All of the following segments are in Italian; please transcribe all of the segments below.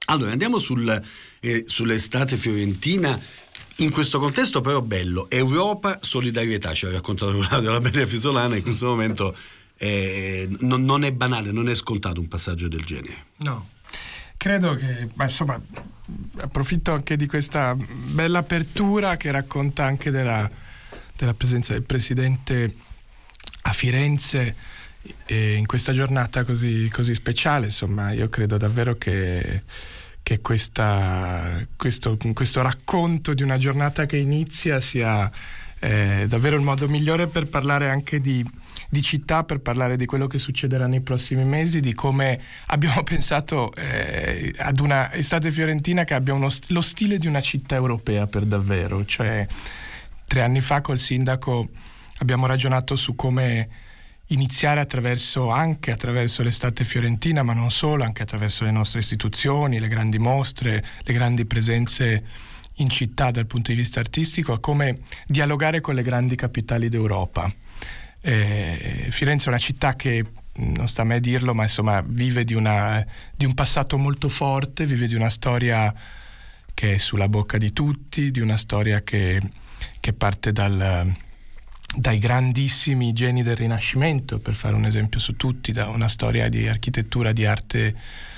Allora andiamo sull'estate fiorentina. In questo contesto però bello, Europa, solidarietà, ci ha raccontato la Belia Frisolana, in questo momento non è banale, non è scontato un passaggio del genere. No, credo che, insomma, approfitto anche di questa bella apertura che racconta anche della presenza del Presidente a Firenze in questa giornata così speciale. Insomma, io credo davvero che questo racconto di una giornata che inizia sia davvero il modo migliore per parlare anche di città, per parlare di quello che succederà nei prossimi mesi, di come abbiamo pensato ad una estate fiorentina che abbia lo stile di una città europea per davvero. Cioè 3 anni fa col sindaco abbiamo ragionato su come iniziare anche attraverso l'estate fiorentina, ma non solo, anche attraverso le nostre istituzioni, le grandi mostre, le grandi presenze in città dal punto di vista artistico, a come dialogare con le grandi capitali d'Europa. Firenze è una città che, non sta a me dirlo, ma insomma vive di un passato molto forte, vive di una storia che è sulla bocca di tutti, di una storia che parte dai grandissimi geni del Rinascimento, per fare un esempio su tutti, da una storia di architettura, di arte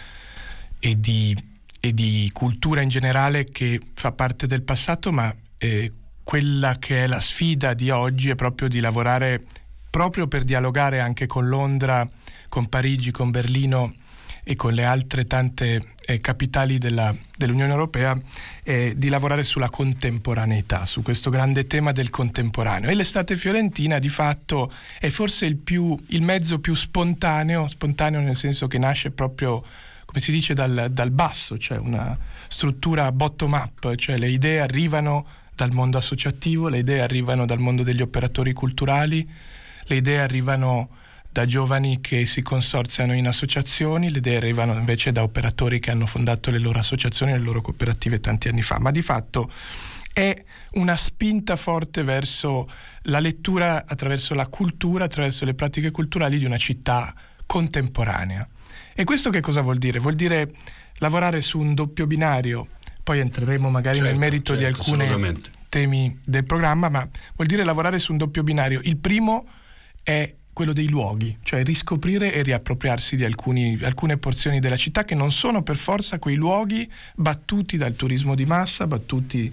e di cultura in generale che fa parte del passato, ma quella che è la sfida di oggi è proprio di lavorare proprio per dialogare anche con Londra, con Parigi, con Berlino e con le altre tante capitali dell'Unione Europea, di lavorare sulla contemporaneità, su questo grande tema del contemporaneo. E l'estate fiorentina di fatto è forse il mezzo più spontaneo nel senso che nasce proprio, come si dice, dal basso, cioè una struttura bottom up, cioè le idee arrivano dal mondo associativo, le idee arrivano dal mondo degli operatori culturali, le idee arrivano da giovani che si consorziano in associazioni, le idee arrivano invece da operatori che hanno fondato le loro associazioni, le loro cooperative tanti anni fa, ma di fatto è una spinta forte verso la lettura attraverso la cultura, attraverso le pratiche culturali di una città contemporanea. E questo che cosa vuol dire? Vuol dire lavorare su un doppio binario, poi entreremo magari nel merito di alcuni temi del programma, ma vuol dire lavorare su un doppio binario. Il primo è quello dei luoghi, cioè riscoprire e riappropriarsi di alcune porzioni della città che non sono per forza quei luoghi battuti dal turismo di massa, battuti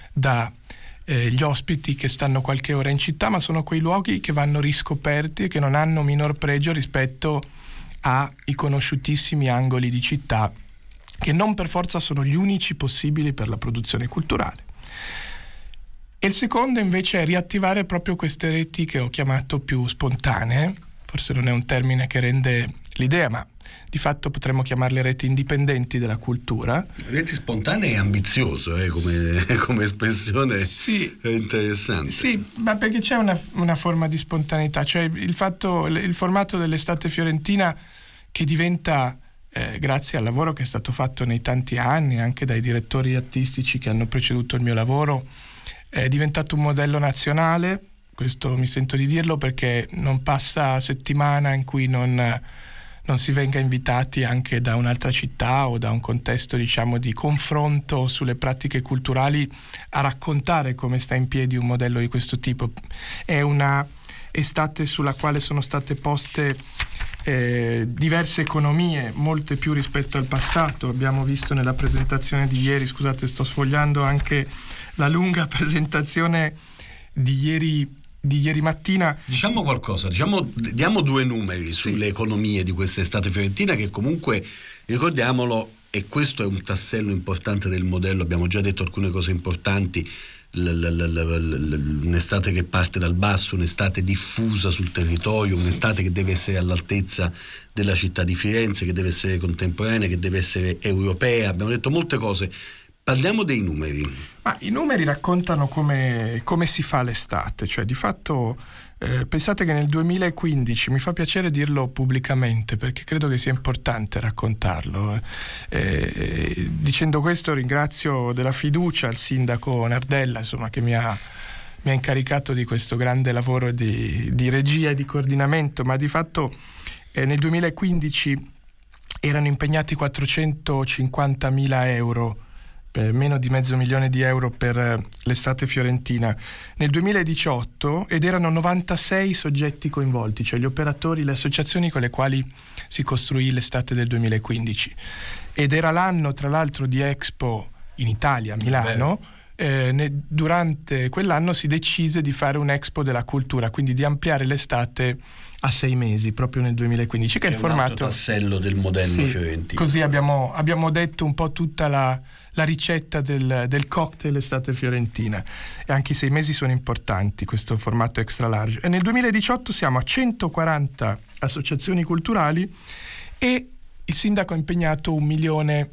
dagli ospiti che stanno qualche ora in città, ma sono quei luoghi che vanno riscoperti e che non hanno minor pregio rispetto ai conosciutissimi angoli di città che non per forza sono gli unici possibili per la produzione culturale. E il secondo invece è riattivare proprio queste reti che ho chiamato più spontanee, forse non è un termine che rende l'idea, ma di fatto potremmo chiamarle reti indipendenti della cultura. Reti spontanee è ambizioso come espressione, sì, è interessante. Sì, ma perché c'è una forma di spontaneità, cioè il formato dell'estate fiorentina che diventa, grazie al lavoro che è stato fatto nei tanti anni, anche dai direttori artistici che hanno preceduto il mio lavoro, è diventato un modello nazionale. Questo mi sento di dirlo perché non passa settimana in cui non si venga invitati anche da un'altra città o da un contesto, diciamo, di confronto sulle pratiche culturali a raccontare come sta in piedi un modello di questo tipo. È una estate sulla quale sono state poste diverse economie, molte più rispetto al passato. Abbiamo visto nella presentazione di ieri, scusate, sto sfogliando anche la lunga presentazione di ieri mattina. Diciamo qualcosa, diamo 2 numeri sulle economie di questa estate fiorentina, che comunque, ricordiamolo, e questo è un tassello importante del modello. Abbiamo già detto alcune cose importanti, un'estate che parte dal basso, un'estate diffusa sul territorio, un'estate che deve essere all'altezza della città di Firenze, che deve essere contemporanea, che deve essere europea. Abbiamo detto molte cose. Parliamo dei numeri. Ma i numeri raccontano come si fa l'estate, cioè di fatto pensate che nel 2015, mi fa piacere dirlo pubblicamente perché credo che sia importante raccontarlo, dicendo questo ringrazio della fiducia al sindaco Nardella, insomma, che mi ha incaricato di questo grande lavoro di regia e di coordinamento, ma di fatto nel 2015 erano impegnati 450.000 euro, meno di €500.000 per l'estate fiorentina nel 2018, ed erano 96 soggetti coinvolti, cioè gli operatori, le associazioni con le quali si costruì l'estate del 2015, ed era l'anno tra l'altro di Expo in Italia, a Milano. Durante quell'anno si decise di fare un Expo della cultura, quindi di ampliare l'estate a 6 mesi proprio nel 2015, che è il formato, un altro tassello del modello fiorentino. Così abbiamo detto un po' tutta la ricetta del cocktail estate fiorentina, e anche i 6 mesi sono importanti, questo formato extra large. E nel 2018 siamo a 140 associazioni culturali e il sindaco ha impegnato €1 milione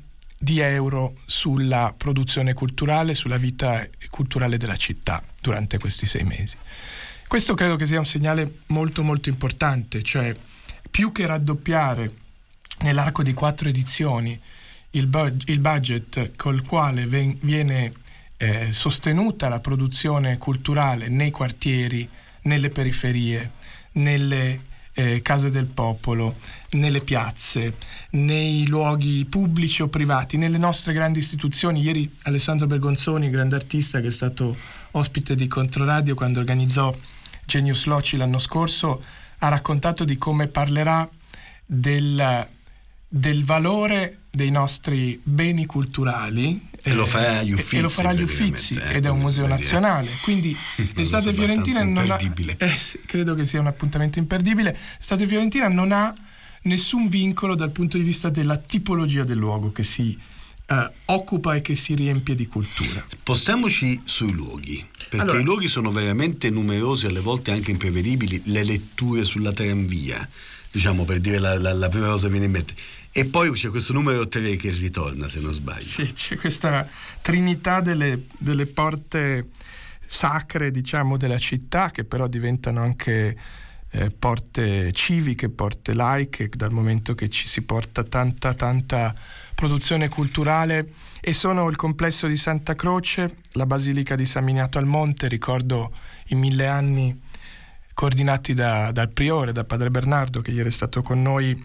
sulla produzione culturale, sulla vita culturale della città durante questi 6 mesi. Questo credo che sia un segnale molto molto importante, cioè più che raddoppiare nell'arco di 4 edizioni il budget col quale viene sostenuta la produzione culturale nei quartieri, nelle periferie, nelle case del popolo, nelle piazze, nei luoghi pubblici o privati, nelle nostre grandi istituzioni. Ieri Alessandro Bergonzoni, grande artista che è stato ospite di Controradio quando organizzò Genius Loci l'anno scorso, ha raccontato di come parlerà del valore dei nostri beni culturali, e lo farà agli Uffizi, e lo farà agli Uffizi, ed è un museo nazionale, quindi l'estate fiorentina non ha, credo che sia un appuntamento imperdibile. L'estate fiorentina non ha nessun vincolo dal punto di vista della tipologia del luogo che si occupa e che si riempie di cultura. Spostiamoci sui luoghi, perché i luoghi sono veramente numerosi, alle volte anche imprevedibili. Le letture sulla tranvia, diciamo, per dire la prima cosa che viene in mente. E poi c'è questo numero 3 che ritorna, se non sbaglio. Sì, c'è questa trinità delle porte sacre, diciamo, della città, che però diventano anche porte civiche, porte laiche, dal momento che ci si porta tanta produzione culturale, e sono il complesso di Santa Croce, la Basilica di San Miniato al Monte, ricordo i 1000 anni coordinati dal priore, da padre Bernardo, che ieri è stato con noi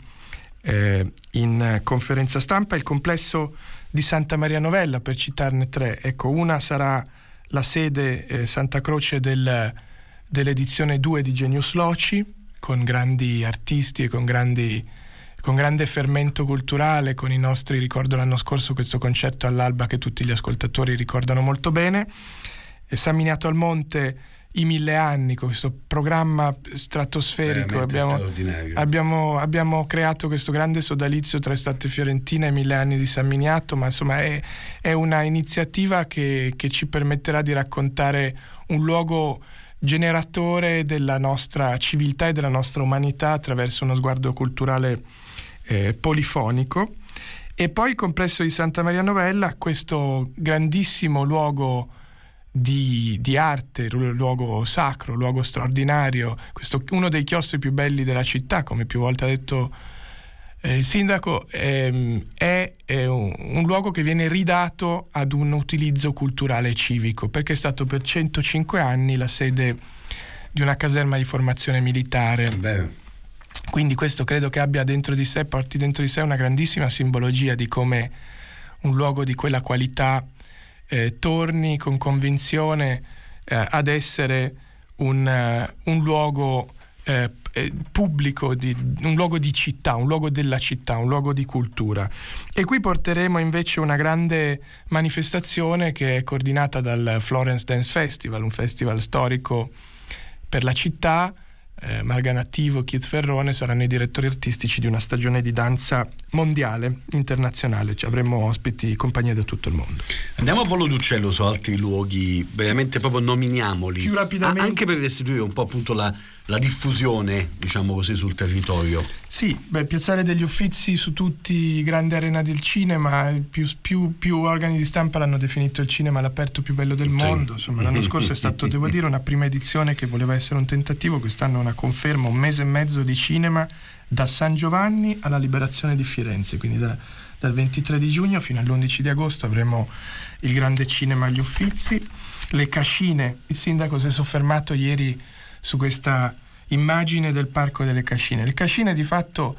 in conferenza stampa, il complesso di Santa Maria Novella, per citarne 3. Ecco, una sarà la sede Santa Croce dell'edizione 2 di Genius Loci, con grandi artisti e con grande fermento culturale, con i nostri, ricordo l'anno scorso questo concerto all'alba che tutti gli ascoltatori ricordano molto bene, e San Miniato al Monte, i 1000 anni, con questo programma stratosferico. Abbiamo creato questo grande sodalizio tra estate fiorentina e 1000 anni di San Miniato, ma insomma è una iniziativa che ci permetterà di raccontare un luogo generatore della nostra civiltà e della nostra umanità attraverso uno sguardo culturale polifonico. E poi il complesso di Santa Maria Novella, questo grandissimo luogo di arte, luogo sacro, luogo straordinario, questo uno dei chiostri più belli della città, come più volte ha detto il sindaco, è un luogo che viene ridato ad un utilizzo culturale e civico, perché è stato per 105 anni la sede di una caserma di formazione militare. Beh. Quindi questo credo che porti dentro di sé una grandissima simbologia di come un luogo di quella qualità torni con convinzione ad essere un luogo pubblico, un luogo di città, un luogo della città, un luogo di cultura. E qui porteremo invece una grande manifestazione che è coordinata dal Florence Dance Festival, un festival storico per la città. Marga Nattivo, Keith Ferrone saranno i direttori artistici di una stagione di danza mondiale, internazionale. Avremo ospiti, compagnie da tutto il mondo. Andiamo a volo d'uccello su altri luoghi, veramente proprio nominiamoli più rapidamente, anche per restituire un po' appunto la diffusione, diciamo così, sul territorio. Sì, Piazzale degli Uffizi su tutti, grande arena del cinema, più organi di stampa l'hanno definito il cinema all'aperto più bello del mondo. Insomma, l'anno scorso è stato, devo dire, una prima edizione che voleva essere un tentativo, quest'anno una conferma, 1 mese e mezzo di cinema da San Giovanni alla Liberazione di Firenze, quindi dal 23 di giugno fino all'11 di agosto avremo il grande cinema agli Uffizi. Le Cascine, il sindaco si è soffermato ieri su questa immagine del Parco delle Cascine. Le Cascine di fatto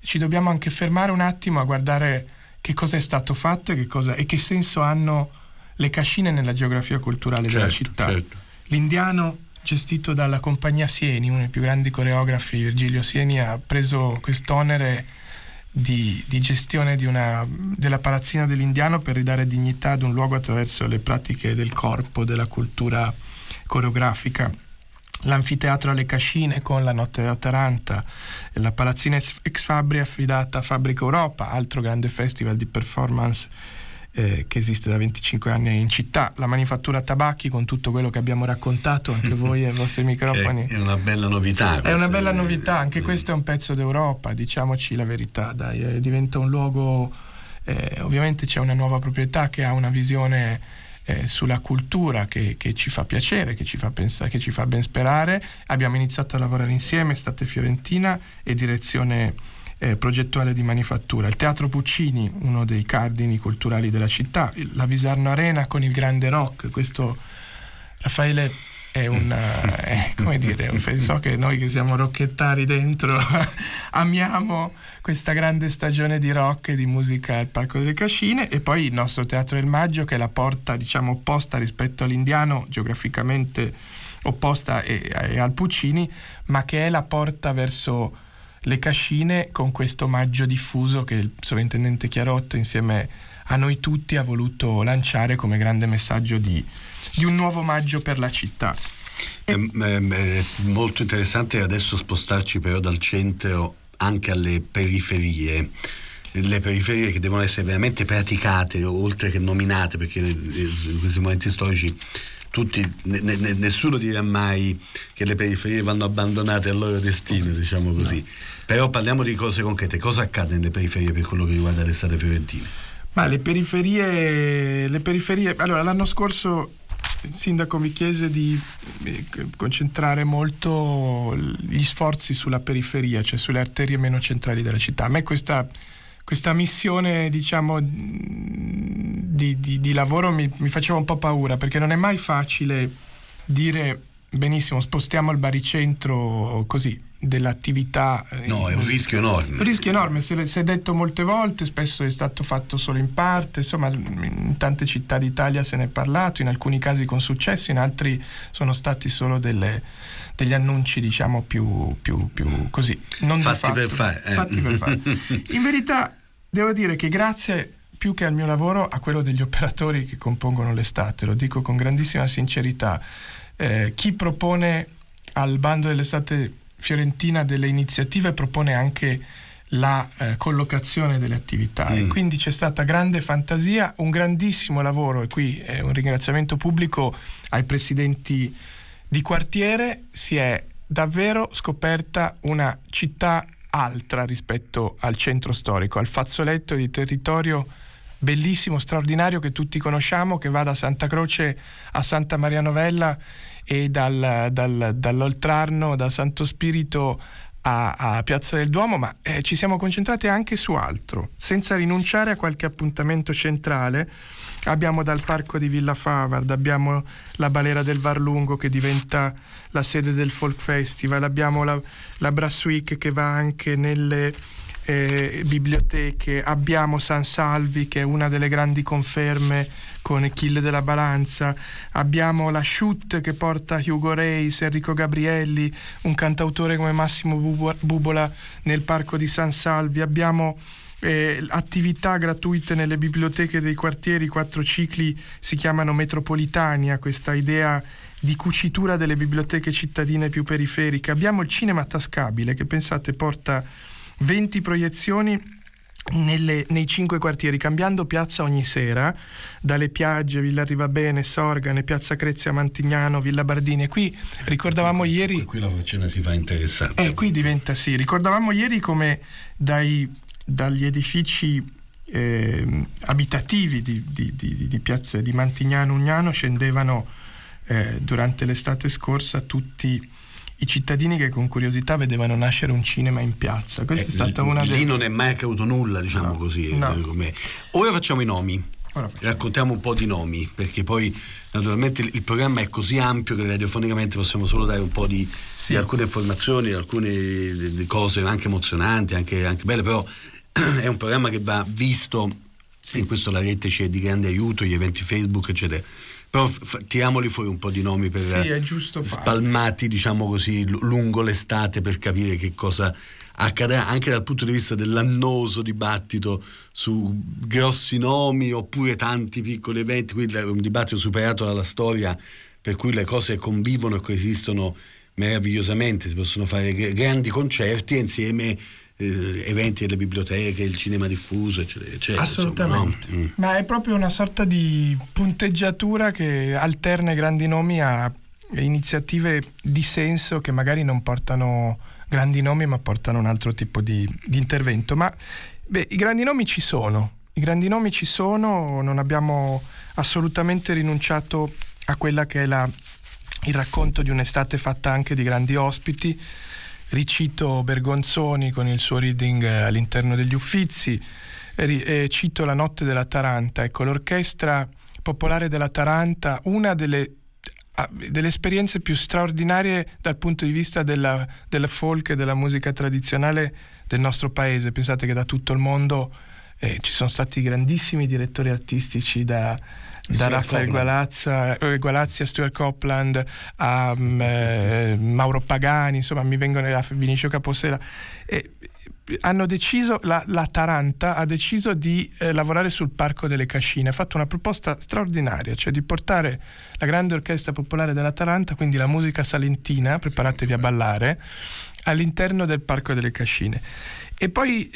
ci dobbiamo anche fermare un attimo a guardare che cosa è stato fatto e che senso hanno le cascine nella geografia culturale della città. Certo. L'Indiano, gestito dalla compagnia Sieni, uno dei più grandi coreografi, Virgilio Sieni, ha preso quest'onere di gestione della palazzina dell'Indiano per ridare dignità ad un luogo attraverso le pratiche del corpo, della cultura coreografica. L'anfiteatro alle Cascine con la Notte d'Ataranta, la palazzina ex Fabri affidata a Fabbrica Europa, altro grande festival di performance che esiste da 25 anni in città, la manifattura tabacchi con tutto quello che abbiamo raccontato anche voi ai vostri microfoni. È una bella novità. È una bella novità, anche questo è un pezzo d'Europa, diciamoci la verità, dai, diventa un luogo, ovviamente c'è una nuova proprietà che ha una visione sulla cultura che ci fa piacere, che ci fa pensare, che ci fa ben sperare. Abbiamo iniziato a lavorare insieme, Estate Fiorentina e direzione progettuale di manifattura. Il Teatro Puccini, uno dei cardini culturali della città, la Visarno Arena con il grande rock. Questo, Raffaele, è come dire, so che noi che siamo rockettari dentro amiamo questa grande stagione di rock e di musica al Parco delle Cascine, e poi il nostro Teatro del Maggio, che è la porta, diciamo, opposta rispetto all'Indiano, geograficamente opposta e al Puccini, ma che è la porta verso le Cascine, con questo maggio diffuso che il sovrintendente Chiarotto insieme a noi tutti ha voluto lanciare come grande messaggio di un nuovo maggio per la città. È molto interessante adesso spostarci però dal centro anche alle periferie, le periferie che devono essere veramente praticate oltre che nominate, perché in questi momenti storici nessuno dirà mai che le periferie vanno abbandonate al loro destino, diciamo così. No. Però parliamo di cose concrete. Cosa accade nelle periferie per quello che riguarda l'Estate Fiorentina? Ma le periferie, allora l'anno scorso il sindaco mi chiese di concentrare molto gli sforzi sulla periferia, cioè sulle arterie meno centrali della città. A me questa missione, diciamo, di lavoro mi faceva un po' paura, perché non è mai facile dire benissimo, spostiamo il baricentro così dell'attività. No, è un rischio enorme. Un rischio enorme, si è detto molte volte, spesso è stato fatto solo in parte, insomma in tante città d'Italia se ne è parlato, in alcuni casi con successo, in altri sono stati solo degli annunci, diciamo, più così, non fatti per fare. Fatti per fare. In verità devo dire che grazie più che al mio lavoro a quello degli operatori che compongono l'estate, lo dico con grandissima sincerità, chi propone al bando dell'Estate Fiorentina delle iniziative propone anche la collocazione delle attività, e quindi c'è stata grande fantasia, un grandissimo lavoro, e qui è un ringraziamento pubblico ai presidenti di quartiere. Si è davvero scoperta una città altra rispetto al centro storico, al fazzoletto di territorio bellissimo, straordinario, che tutti conosciamo, che va da Santa Croce a Santa Maria Novella e dall'Oltrarno, da Santo Spirito a Piazza del Duomo, ma ci siamo concentrati anche su altro, senza rinunciare a qualche appuntamento centrale. Abbiamo dal Parco di Villa Favard, abbiamo la Balera del Varlungo che diventa la sede del Folk Festival, abbiamo la Brass Week che va anche nelle biblioteche, abbiamo San Salvi che è una delle grandi conferme con Achille della Balanza, abbiamo la Shoot che porta Hugo Reis, Enrico Gabrielli, un cantautore come Massimo Bubola nel Parco di San Salvi, abbiamo attività gratuite nelle biblioteche dei quartieri, 4 cicli si chiamano Metropolitania, questa idea di cucitura delle biblioteche cittadine più periferiche. Abbiamo il cinema tascabile che, pensate, porta 20 proiezioni nei 5 quartieri, cambiando piazza ogni sera, dalle Piagge, Villa Arrivabene, Sorgane, Piazza Crezia, Mantignano, Villa Bardini. E qui ricordavamo ieri, qui la faccenda si fa interessante. Qui diventa, sì, ricordavamo ieri come dagli edifici abitativi di piazza di Mantignano, Ugnano scendevano durante l'estate scorsa tutti i cittadini che con curiosità vedevano nascere un cinema in piazza. Questa è stata una lì non è mai accaduto nulla, diciamo, no, così. No. Ora facciamo i nomi. raccontiamo un po' di nomi, perché poi naturalmente il programma è così ampio che radiofonicamente possiamo solo dare un po' di alcune informazioni, alcune di cose anche emozionanti, anche belle, però è un programma che va visto, in questo la rete c'è di grande aiuto, gli eventi Facebook eccetera, però tiriamoli fuori un po' di nomi per è giusto spalmati, diciamo così, lungo l'estate, per capire che cosa accadrà anche dal punto di vista dell'annoso dibattito su grossi nomi oppure tanti piccoli eventi. Qui è un dibattito superato dalla storia, per cui le cose convivono e coesistono meravigliosamente, si possono fare grandi concerti e insieme eventi delle biblioteche, il cinema diffuso eccetera, assolutamente, insomma, no? Ma è proprio una sorta di punteggiatura che alterna i grandi nomi a iniziative di senso che magari non portano grandi nomi ma portano un altro tipo di intervento. Ma i grandi nomi ci sono, non abbiamo assolutamente rinunciato a quella che è il racconto di un'estate fatta anche di grandi ospiti. Ricito Bergonzoni con il suo reading all'interno degli Uffizi, cito la Notte della Taranta. Ecco, l'Orchestra Popolare della Taranta, una delle esperienze più straordinarie dal punto di vista della folk e della musica tradizionale del nostro paese. Pensate che da tutto il mondo ci sono stati grandissimi direttori artistici, da Raffaele Gualazzi a Stuart Copeland a Mauro Pagani, insomma mi vengono a Vinicio Capossela. Hanno deciso, la Taranta ha deciso di lavorare sul Parco delle Cascine, ha fatto una proposta straordinaria, cioè di portare la grande orchestra popolare della Taranta, quindi la musica salentina, preparatevi a ballare, all'interno del Parco delle Cascine. E poi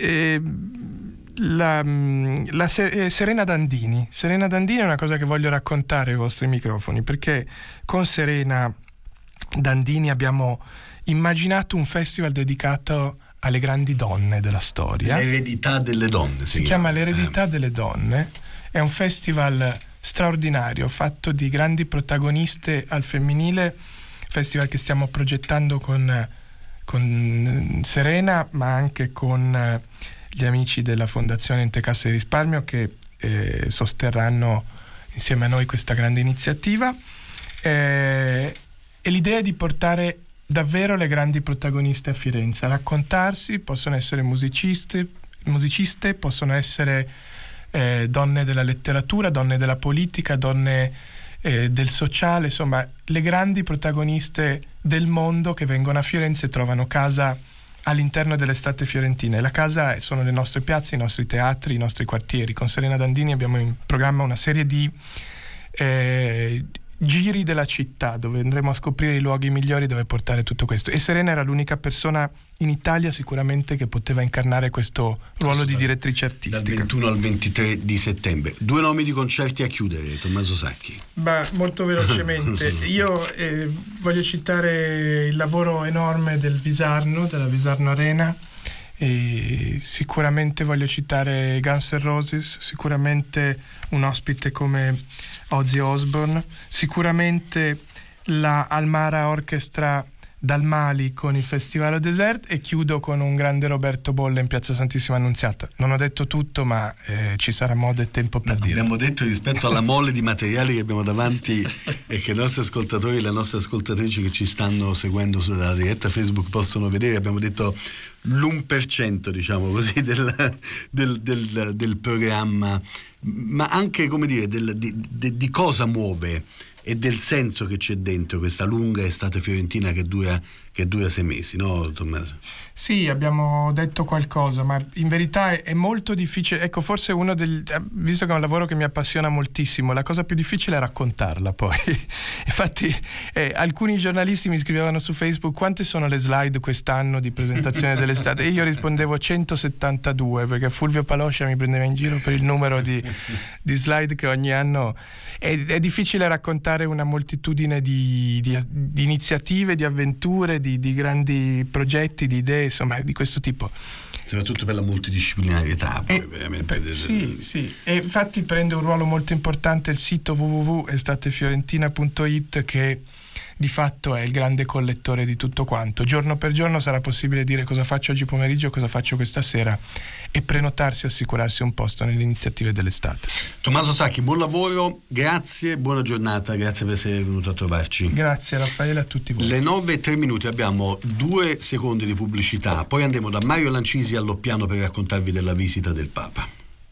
Serena Dandini è una cosa che voglio raccontare ai vostri microfoni, perché con Serena Dandini abbiamo immaginato un festival dedicato alle grandi donne della storia. L'eredità delle donne si chiama L'eredità delle donne. È un festival straordinario fatto di grandi protagoniste al femminile, festival che stiamo progettando con Serena, ma anche con gli amici della Fondazione Ente Cassa di Risparmio che sosterranno insieme a noi questa grande iniziativa. E l'idea è di portare davvero le grandi protagoniste a Firenze a raccontarsi. Possono essere musiciste, possono essere donne della letteratura, donne della politica, donne del sociale, insomma le grandi protagoniste del mondo che vengono a Firenze e trovano casa all'interno dell'estate fiorentina. E la casa sono le nostre piazze, i nostri teatri, i nostri quartieri. Con Serena Dandini abbiamo in programma una serie di giri della città dove andremo a scoprire i luoghi migliori dove portare tutto questo. E Serena era l'unica persona in Italia sicuramente che poteva incarnare questo ruolo di direttrice artistica. Dal 21 al 23 di settembre. 2 nomi di concerti a chiudere, Tommaso Sacchi. Molto velocemente. Io voglio citare il lavoro enorme del Visarno, della Visarno Arena. E sicuramente voglio citare Guns N' Roses, sicuramente un ospite come Ozzy Osbourne, sicuramente la Almara Orchestra dal Mali con il Festival Desert, e chiudo con un grande Roberto Bolle in Piazza Santissima Annunziata. Non ho detto tutto, ma ci sarà modo e tempo per dire. Abbiamo detto, rispetto alla mole di materiali che abbiamo davanti e che i nostri ascoltatori e le nostre ascoltatrici che ci stanno seguendo sulla diretta Facebook possono vedere, abbiamo detto l'1%, diciamo così, del programma, ma anche, come dire, di cosa muove e del senso che c'è dentro questa lunga estate fiorentina che dura 6 mesi, no Tommaso? Sì, abbiamo detto qualcosa, ma in verità è molto difficile. Ecco, forse visto che è un lavoro che mi appassiona moltissimo, la cosa più difficile è raccontarla poi. Infatti alcuni giornalisti mi scrivevano su Facebook quante sono le slide quest'anno di presentazione dell'estate, e io rispondevo 172, perché Fulvio Paloscia mi prendeva in giro per il numero di slide che ogni anno è difficile raccontare una moltitudine di iniziative, di avventure, di grandi progetti, di idee, insomma, di questo tipo. Soprattutto per la multidisciplinarietà, poi veramente. Sì, e infatti prende un ruolo molto importante il sito www.estatefiorentina.it, che di fatto è il grande collettore di tutto quanto. Giorno per giorno sarà possibile dire cosa faccio oggi pomeriggio, cosa faccio questa sera, e prenotarsi e assicurarsi un posto nelle iniziative dell'estate. Tommaso Sacchi, buon lavoro, grazie, buona giornata, grazie per essere venuto a trovarci. Grazie Raffaele, a tutti voi. Le 9:03, abbiamo 2 secondi di pubblicità, poi andremo da Mario Lancisi a Loppiano per raccontarvi della visita del Papa.